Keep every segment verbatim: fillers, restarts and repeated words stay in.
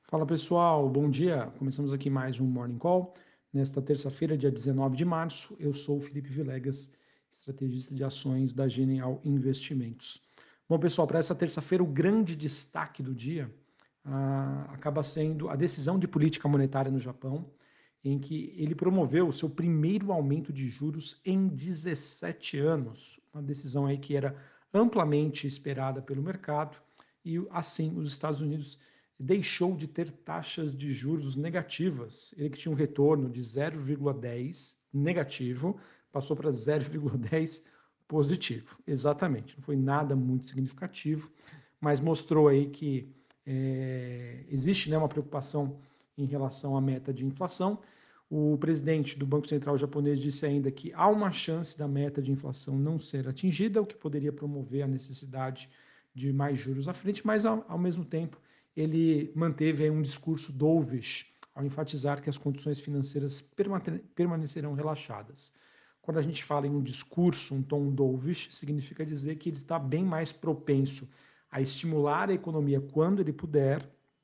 Fala pessoal, bom dia. Começamos aqui mais um Morning Call. Nesta terça-feira, dia dezenove de março, eu sou o Felipe Vilegas, estrategista de ações da Genial Investimentos. Bom, pessoal, para essa terça-feira, o grande destaque do dia ah, acaba sendo a decisão de política monetária no Japão, em que ele promoveu o seu primeiro aumento de juros em dezessete anos. Uma decisão aí que era amplamente esperada pelo mercado e, assim, os Estados Unidos deixou de ter taxas de juros negativas. Ele que tinha um retorno de zero vírgula dez negativo, passou para zero vírgula dez positivo. Exatamente, não foi nada muito significativo, mas mostrou aí que é, existe, né, uma preocupação em relação à meta de inflação. O presidente do Banco Central japonês disse ainda que há uma chance da meta de inflação não ser atingida, o que poderia promover a necessidade de mais juros à frente, mas ao, ao mesmo tempo ele manteve aí um discurso dovish ao enfatizar que as condições financeiras permanecerão relaxadas. Quando a gente fala em um discurso, um tom dovish, significa dizer que ele está bem mais propenso a estimular a economia quando ele puder,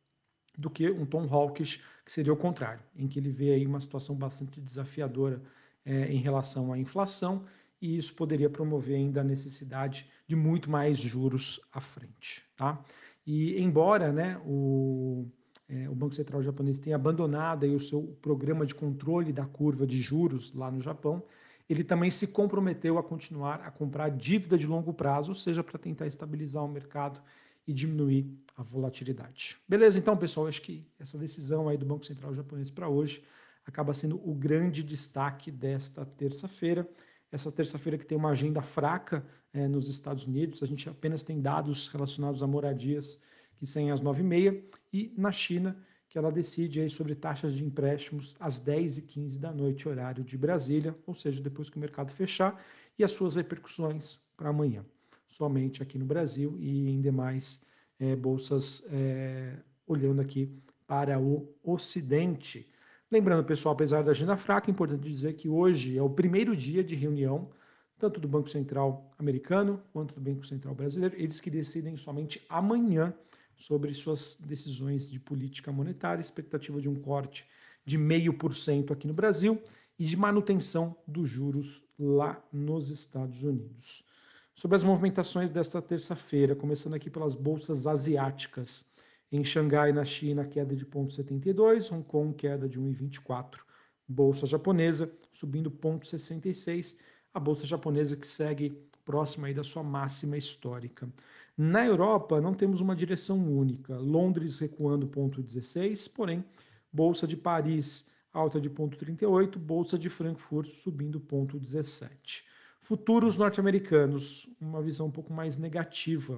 do que um tom hawkish, que seria o contrário, em que ele vê aí uma situação bastante desafiadora é, em relação à inflação, e isso poderia promover ainda a necessidade de muito mais juros à frente. Tá? E embora, né, o, é, o Banco Central japonês tenha abandonado aí o seu programa de controle da curva de juros lá no Japão, ele também se comprometeu a continuar a comprar dívida de longo prazo, ou seja, para tentar estabilizar o mercado e diminuir a volatilidade. Beleza, então, pessoal, acho que essa decisão aí do Banco Central japonês para hoje acaba sendo o grande destaque desta terça-feira. Essa terça-feira que tem uma agenda fraca é, nos Estados Unidos, a gente apenas tem dados relacionados a moradias que saem às nove e meia, e na China, que ela decide aí sobre taxas de empréstimos às dez e quinze da noite, horário de Brasília, ou seja, depois que o mercado fechar, e as suas repercussões para amanhã, somente aqui no Brasil e em demais é, bolsas, é, olhando aqui para o Ocidente. Lembrando, pessoal, apesar da agenda fraca, é importante dizer que hoje é o primeiro dia de reunião, tanto do Banco Central americano quanto do Banco Central brasileiro, eles que decidem somente amanhã sobre suas decisões de política monetária, expectativa de um corte de zero vírgula cinco por cento aqui no Brasil e de manutenção dos juros lá nos Estados Unidos. Sobre as movimentações desta terça-feira, começando aqui pelas bolsas asiáticas. Em Xangai, na China, queda de zero vírgula setenta e dois, Hong Kong, queda de um vírgula vinte e quatro. Bolsa japonesa subindo zero vírgula sessenta e seis, a bolsa japonesa que segue próxima aí da sua máxima histórica. Na Europa, não temos uma direção única. Londres recuando zero vírgula dezesseis, porém, bolsa de Paris alta de zero vírgula trinta e oito, bolsa de Frankfurt subindo zero vírgula dezessete. Futuros norte-americanos, uma visão um pouco mais negativa.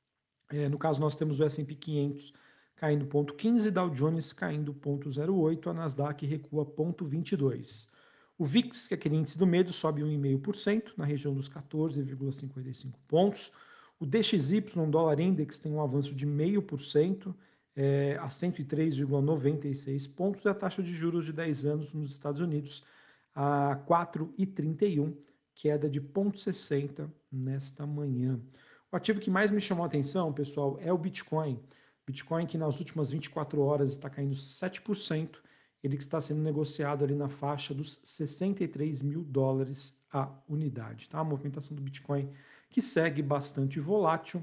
É, no caso, nós temos o S e P quinhentos caindo zero vírgula quinze, Dow Jones caindo zero vírgula zero oito, a Nasdaq recua zero vírgula vinte e dois. O V I X, que é aquele índice do medo, sobe um vírgula cinco por cento, na região dos quatorze vírgula cinquenta e cinco pontos. O D X Y, dólar index, tem um avanço de zero vírgula cinco por cento, é, a cento e três vírgula noventa e seis pontos, e a taxa de juros de dez anos nos Estados Unidos a quatro vírgula trinta e um, queda de zero vírgula sessenta nesta manhã. O ativo que mais me chamou a atenção, pessoal, é o Bitcoin. Bitcoin que nas últimas vinte e quatro horas está caindo sete por cento, ele que está sendo negociado ali na faixa dos sessenta e três mil dólares a unidade. Tá? A movimentação do Bitcoin que segue bastante volátil,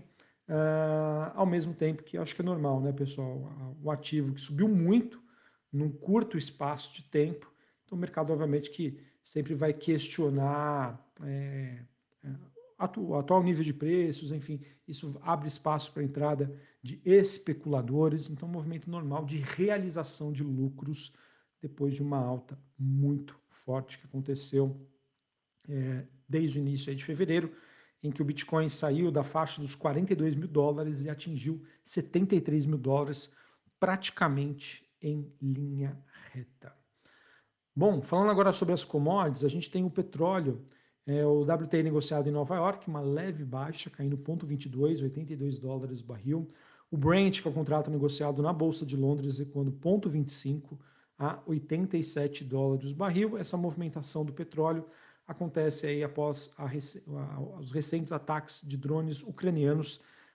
uh, ao mesmo tempo que acho que é normal, né, pessoal? O ativo que subiu muito num curto espaço de tempo, então o mercado, obviamente, que sempre vai questionar é, o atual nível de preços, enfim, isso abre espaço para a entrada de especuladores, então um movimento normal de realização de lucros depois de uma alta muito forte que aconteceu é, desde o início aí de fevereiro, em que o Bitcoin saiu da faixa dos quarenta e dois mil dólares e atingiu setenta e três mil dólares, praticamente em linha reta. Bom, falando agora sobre as commodities, a gente tem o petróleo, é, o W T I negociado em Nova York, uma leve baixa, caindo zero vírgula vinte e dois, oitenta e dois dólares o barril. O Brent, que é o contrato negociado na Bolsa de Londres, recuando zero vírgula vinte e cinco a oitenta e sete dólares o barril. Essa movimentação do petróleo acontece aí após a, a, os recentes ataques de drones ucranianos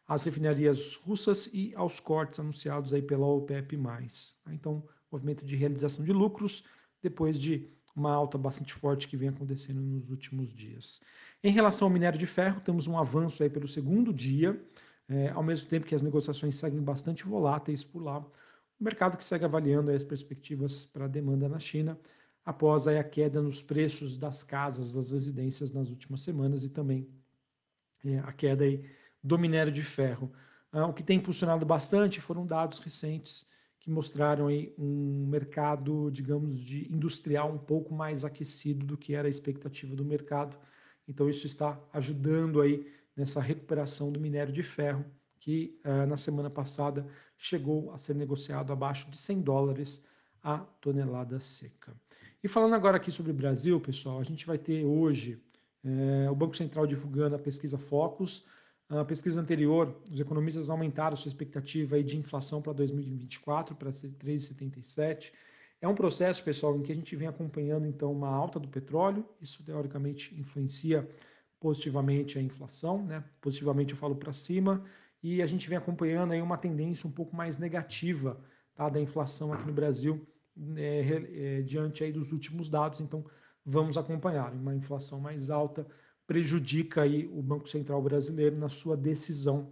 às refinarias russas e aos cortes anunciados aí pela OPEP mais. Então, movimento de realização de lucros depois de uma alta bastante forte que vem acontecendo nos últimos dias. Em relação ao minério de ferro, temos um avanço aí pelo segundo dia, é, ao mesmo tempo que as negociações seguem bastante voláteis por lá. O mercado que segue avaliando aí as perspectivas para a demanda na China, após aí a queda nos preços das casas, das residências nas últimas semanas e também é, a queda aí do minério de ferro. Ah, o que tem impulsionado bastante foram dados recentes que mostraram aí um mercado, digamos, de industrial um pouco mais aquecido do que era a expectativa do mercado. Então isso está ajudando aí nessa recuperação do minério de ferro, que uh, na semana passada chegou a ser negociado abaixo de cem dólares a tonelada seca. E falando agora aqui sobre o Brasil, pessoal, a gente vai ter hoje eh, o Banco Central divulgando a pesquisa Focus. A pesquisa anterior, os economistas aumentaram sua expectativa aí de inflação para dois mil e vinte e quatro para três vírgula setenta e sete. É um processo, pessoal, em que a gente vem acompanhando então uma alta do petróleo. Isso teoricamente influencia positivamente a inflação, né? Positivamente eu falo para cima, e a gente vem acompanhando aí uma tendência um pouco mais negativa, tá, da inflação aqui no Brasil, é, é, diante aí dos últimos dados. Então vamos acompanhar. Uma inflação mais alta prejudica aí o Banco Central brasileiro na sua decisão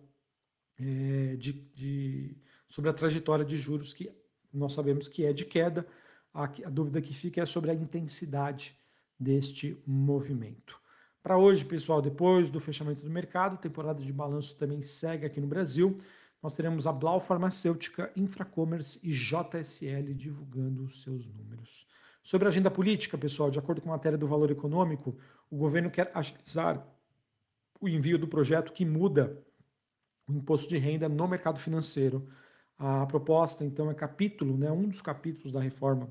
é, de, de, sobre a trajetória de juros, que nós sabemos que é de queda. A, a dúvida que fica é sobre a intensidade deste movimento. Para hoje, pessoal, depois do fechamento do mercado, temporada de balanços também segue aqui no Brasil. Nós teremos a Blau Farmacêutica, Infracommerce e J S L divulgando os seus números. Sobre a agenda política, pessoal, de acordo com a matéria do Valor Econômico, o governo quer agilizar o envio do projeto que muda o imposto de renda no mercado financeiro. A proposta, então, é capítulo, né, um dos capítulos da reforma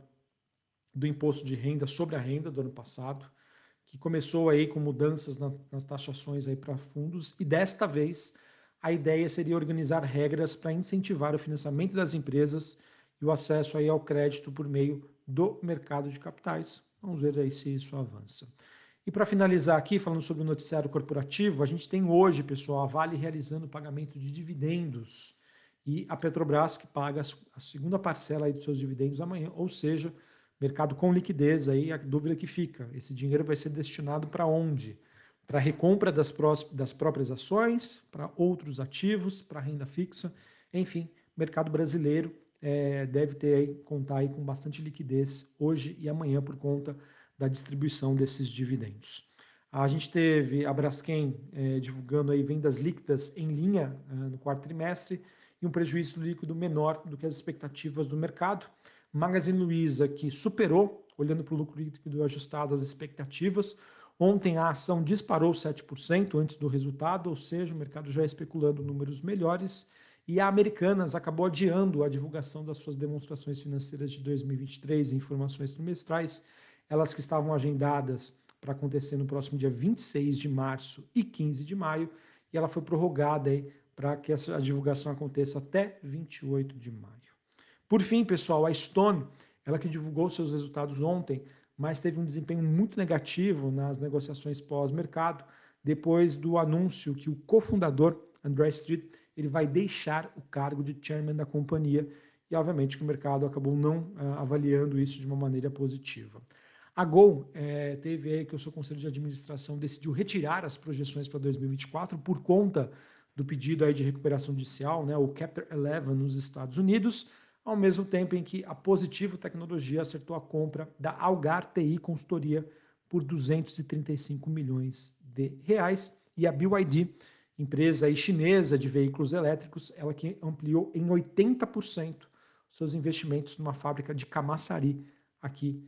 do imposto de renda sobre a renda do ano passado, que começou aí com mudanças na, nas taxações aí para fundos, e desta vez a ideia seria organizar regras para incentivar o financiamento das empresas e o acesso aí ao crédito por meio do mercado de capitais. Vamos ver aí se isso avança. E para finalizar aqui, falando sobre o noticiário corporativo, a gente tem hoje, pessoal, a Vale realizando o pagamento de dividendos e a Petrobras que paga a segunda parcela aí dos seus dividendos amanhã, ou seja, mercado com liquidez, aí a dúvida que fica, esse dinheiro vai ser destinado para onde? Para a recompra das, prós, das próprias ações, para outros ativos, para renda fixa, enfim, mercado brasileiro é, deve ter aí, contar aí com bastante liquidez hoje e amanhã por conta da distribuição desses dividendos. A gente teve a Braskem é, divulgando aí vendas líquidas em linha é, no quarto trimestre e um prejuízo líquido menor do que as expectativas do mercado. Magazine Luiza, que superou, olhando para o lucro líquido ajustado, as expectativas. Ontem a ação disparou sete por cento antes do resultado, ou seja, o mercado já especulando números melhores. E a Americanas acabou adiando a divulgação das suas demonstrações financeiras de dois mil e vinte e três e informações trimestrais, elas que estavam agendadas para acontecer no próximo dia vinte e seis de março e quinze de maio, e ela foi prorrogada para que essa, a divulgação aconteça até vinte e oito de maio. Por fim, pessoal, a Stone, ela que divulgou seus resultados ontem, mas teve um desempenho muito negativo nas negociações pós-mercado, depois do anúncio que o cofundador, André Street, ele vai deixar o cargo de chairman da companhia, e obviamente que o mercado acabou não uh, avaliando isso de uma maneira positiva. A Gol é, teve aí que o seu conselho de administração decidiu retirar as projeções para dois mil e vinte e quatro por conta do pedido aí de recuperação judicial, né, o Chapter onze nos Estados Unidos, ao mesmo tempo em que a Positivo Tecnologia acertou a compra da Algar T I Consultoria por duzentos e trinta e cinco milhões de reais, e a B Y D, empresa aí chinesa de veículos elétricos, ela que ampliou em oitenta por cento seus investimentos numa fábrica de Camaçari aqui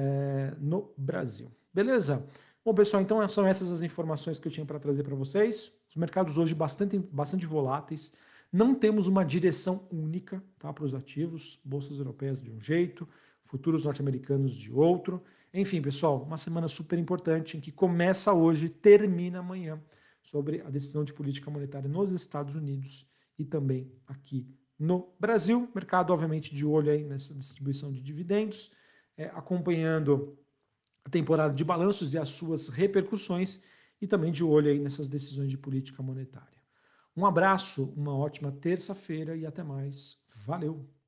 é, no Brasil. Beleza? Bom, pessoal, então são essas as informações que eu tinha para trazer para vocês. Os mercados hoje bastante, bastante voláteis. Não temos uma direção única, tá, para os ativos, bolsas europeias de um jeito, futuros norte-americanos de outro. Enfim, pessoal, uma semana super importante em que começa hoje e termina amanhã sobre a decisão de política monetária nos Estados Unidos e também aqui no Brasil. Mercado, obviamente, de olho aí nessa distribuição de dividendos, é, acompanhando a temporada de balanços e as suas repercussões, e também de olho aí nessas decisões de política monetária. Um abraço, uma ótima terça-feira e até mais. Valeu!